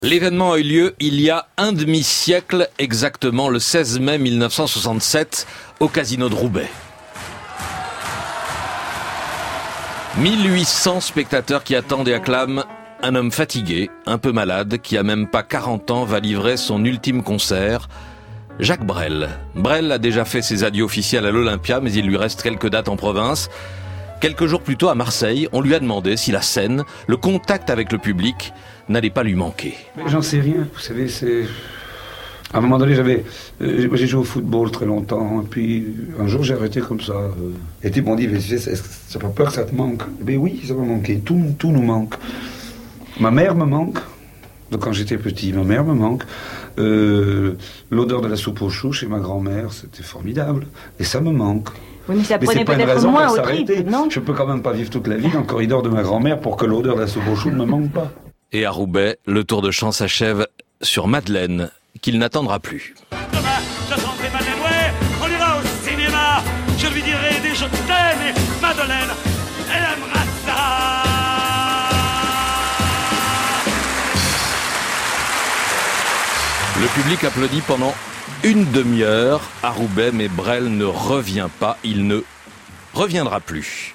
L'événement a eu lieu il y a un demi-siècle, exactement le 16 mai 1967, au Casino de Roubaix. 1800 spectateurs qui attendent et acclament un homme fatigué, un peu malade, qui a même pas 40 ans, va livrer son ultime concert. Jacques Brel. Brel a déjà fait ses adieux officiels à l'Olympia, mais il lui reste quelques dates en province. Quelques jours plus tôt à Marseille, on lui a demandé si la scène, le contact avec le public, n'allait pas lui manquer. J'en sais rien, vous savez, c'est... À un moment donné, j'ai joué au football très longtemps, et puis un jour j'ai arrêté comme ça. Et puis on dit, mais est-ce que ça n'a pas peur que ça te manque? Mais oui, ça va manquer, tout nous manque. Ma mère me manque, donc quand j'étais petit, ma mère me manque. L'odeur de la soupe aux choux chez ma grand-mère, c'était formidable, et ça me manque. Oui, mais ça Mais prenait c'est pas une peut-être raison moins pour au s'arrêter. trip, non? Je peux quand même pas vivre toute la vie dans le corridor de ma grand-mère pour que l'odeur de la soupe aux choux ne me manque pas. Et à Roubaix, le tour de chant s'achève sur Madeleine, qu'il n'attendra plus. Demain, j'attendrai Madeleine, ouais, on ira au cinéma. Je lui dirai des je t'aime et Madeleine, elle aimera ça. Le public applaudit pendant une demi-heure à Roubaix, mais Brel ne revient pas, il ne reviendra plus.